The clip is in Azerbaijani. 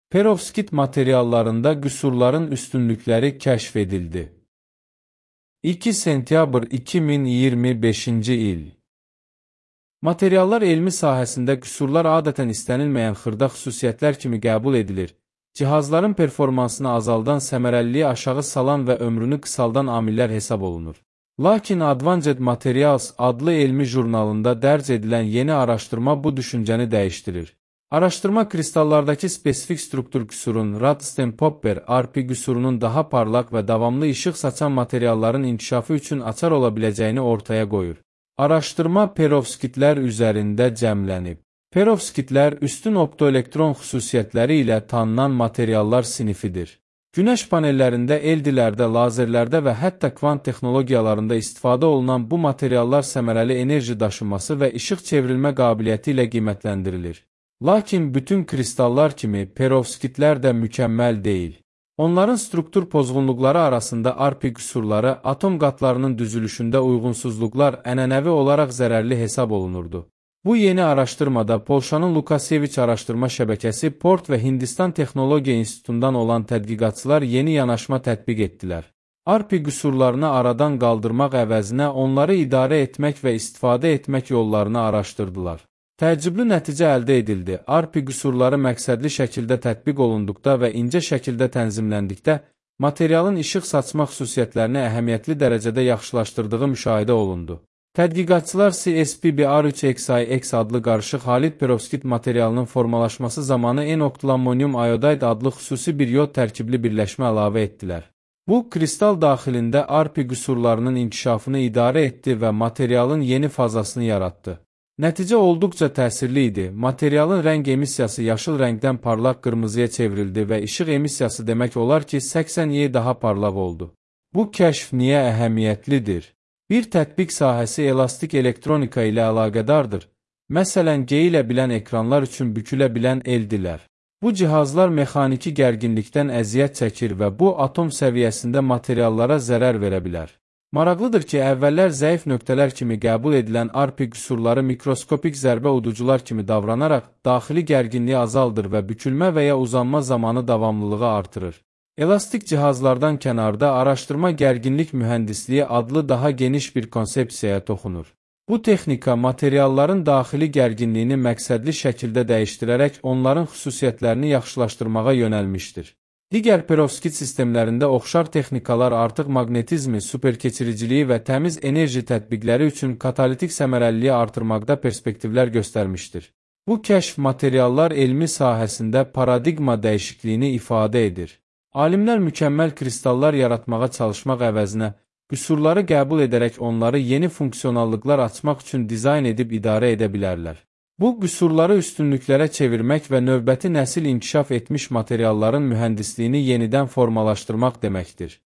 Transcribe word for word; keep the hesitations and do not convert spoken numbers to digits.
Perovskit materiallarında qüsurların üstünlükləri kəşf edildi. iki sentyabr iki min iyirmi beşinci il. Materiallar elmi sahəsində qüsurlar adətən istənilməyən xırda xüsusiyyətlər kimi qəbul edilir. Cihazların performansını azaldan, səmərəliliyi aşağı salan və ömrünü qısaldan amillər hesab olunur. Lakin Advanced Materials adlı elmi jurnalında dərc edilən yeni araşdırma bu düşüncəni dəyişdirir. Araşdırma kristallardakı spesifik struktur qüsurun Radsten-Popper R P qüsurunun daha parlaq və davamlı işıq saçan materialların inkişafı üçün açar ola biləcəyini ortaya qoyur. Araşdırma perovskitlər üzərində cəmlənib. Perovskitlər üstün optoelektron xüsusiyyətləri ilə tanınan materiallar sinifidir. Günəş panellərində, eldilərdə, lazerlərdə və hətta kvant texnologiyalarında istifadə olunan bu materiallar səmərəli enerji daşıması və işıq çevrilmə qabiliyyəti ilə qiymətləndirilir. Lakin bütün kristallar kimi perovskitlər də mükəmməl deyil. Onların struktur pozğunluqları arasında R P qüsurları, atom qatlarının düzülüşündə uyğunsuzluqlar ənənəvi olaraq zərərli hesab olunurdu. Bu yeni araşdırmada Polşanın Lukasiewicz araşdırma şəbəkəsi, Port və Hindistan Texnologiya İnstitutundan olan tədqiqatçılar yeni yanaşma tətbiq etdilər. R P qüsurlarını aradan qaldırmaq əvəzinə onları idarə etmək və istifadə etmək yollarını araşdırdılar. Təəccüblü nəticə əldə edildi. R P qüsurları məqsədli şəkildə tətbiq olunduqda və incə şəkildə tənzimləndikdə, materialın işıq saçma xüsusiyyətlərini əhəmiyyətli dərəcədə yaxşılaşdırdığı müşahidə olundu. Tədqiqatçılar C S P B R üç X I X adlı qarışıq halit perovskit materialının formalaşması zamanı N-oktilammonium iodaid adlı xüsusi bir yod tərkibli birləşmə əlavə etdilər. Bu, kristal daxilində R P qüsurlarının inkişafını idarə etdi və materialın yeni fazasını yaratdı. Nəticə olduqca təsirli idi. Materialın rəng emissiyası yaşıl rəngdən parlaq qırmızıya çevrildi və işıq emissiyası demək olar ki, səksən Y daha parlaq oldu. Bu kəşf niyə əhəmiyyətlidir? Bir tətbiq sahəsi elastik elektronika ilə əlaqədardır. Məsələn, geyilə bilən ekranlar üçün bükülə bilən eldilər. Bu cihazlar mexaniki gərginlikdən əziyyət çəkir və bu atom səviyyəsində materiallara zərər verə bilər. Maraqlıdır ki, əvvəllər zəif nöqtələr kimi qəbul edilən R P qüsurları mikroskopik zərbə uducular kimi davranaraq daxili gərginliyi azaldır və bükülmə və ya uzanma zamanı davamlılığı artırır. Elastik cihazlardan kənarda araşdırma gərginlik mühəndisliyi adlı daha geniş bir konsepsiyaya toxunur. Bu texnika materialların daxili gərginliyini məqsədli şəkildə dəyişdirərək onların xüsusiyyətlərini yaxşılaşdırmağa yönəlmişdir. Digər perovskit sistemlərində oxşar texnikalar artıq maqnetizmi, superkeçiriciliyi və təmiz enerji tətbiqləri üçün katalitik səmərəliliyi artırmaqda perspektivlər göstərmişdir. Bu kəşf materiallar elmi sahəsində paradigma dəyişikliyini ifadə edir. Alimlər mükəmməl kristallar yaratmağa çalışmaq əvəzinə, qüsurları qəbul edərək onları yeni funksionallıqlar açmaq üçün dizayn edib idarə edə bilərlər. Bu, qüsurları üstünlüklərə çevirmək və növbəti nəsil inkişaf etmiş materialların mühəndisliyini yenidən formalaşdırmaq deməkdir.